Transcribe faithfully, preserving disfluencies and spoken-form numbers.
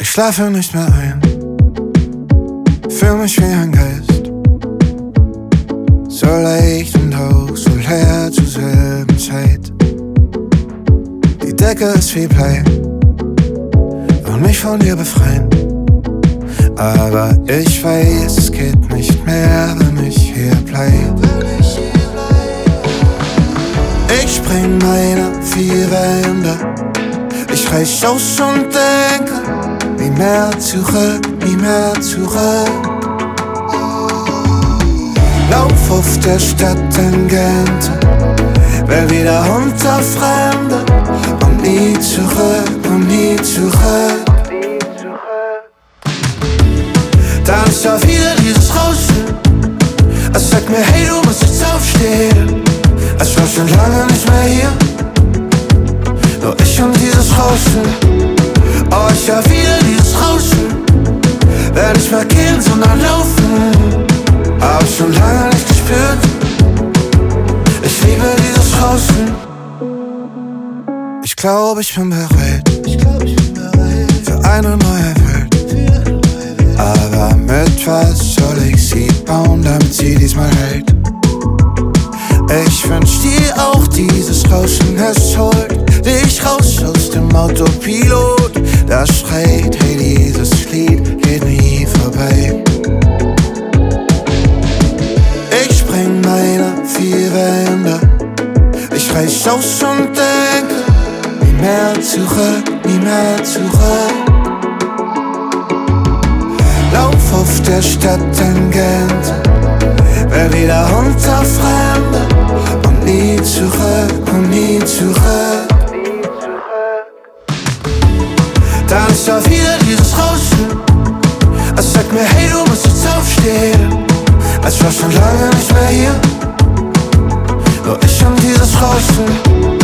Ich schlafe nicht mehr ein, fühl mich wie ein Geist, so leicht und hoch, so leer zur selben Zeit. Die Decke ist wie Blei, will mich von dir befreien, aber ich weiß, es geht nicht mehr, wenn ich hier bleib. Ich spring meine vier Wände, ich reich aus und denke, nie mehr zurück, nie mehr zurück. Lauf auf der Stadttangente, will wieder unter Fremde und nie zurück, und nie zurück. Dann ist da wieder dieses Rauschen, es sagt mir, hey, du musst jetzt aufstehen. Es war schon lange nicht mehr hier, nur ich und dieses Rauschen. Oh, ich hör wieder dieses Rauschen, werd nicht mehr gehen, sondern laufen. Hab ich schon lange nicht gespürt, ich liebe dieses Rauschen. Ich glaub, ich bin bereit, ich glaub, ich bin bereit für eine neue Welt. Aber mit was soll ich sie bauen, damit sie diesmal hält? Ich wünsch dir auch dieses Rauschen, es holt dich raus aus dem Autopilot. Das schreit, hey, dieses Lied geht nie vorbei. Ich spring meine vier Wände, ich reich aus und denke, nie mehr zurück, nie mehr zurück. Lauf auf der Stadttangente, will wieder unter Fremde und nie zurück, und nie zurück. Dann ist da wieder dieses Rauschen, es sagt mir, hey, du musst jetzt aufstehen. Es war schon lange nicht mehr hier, nur ich und dieses Rauschen.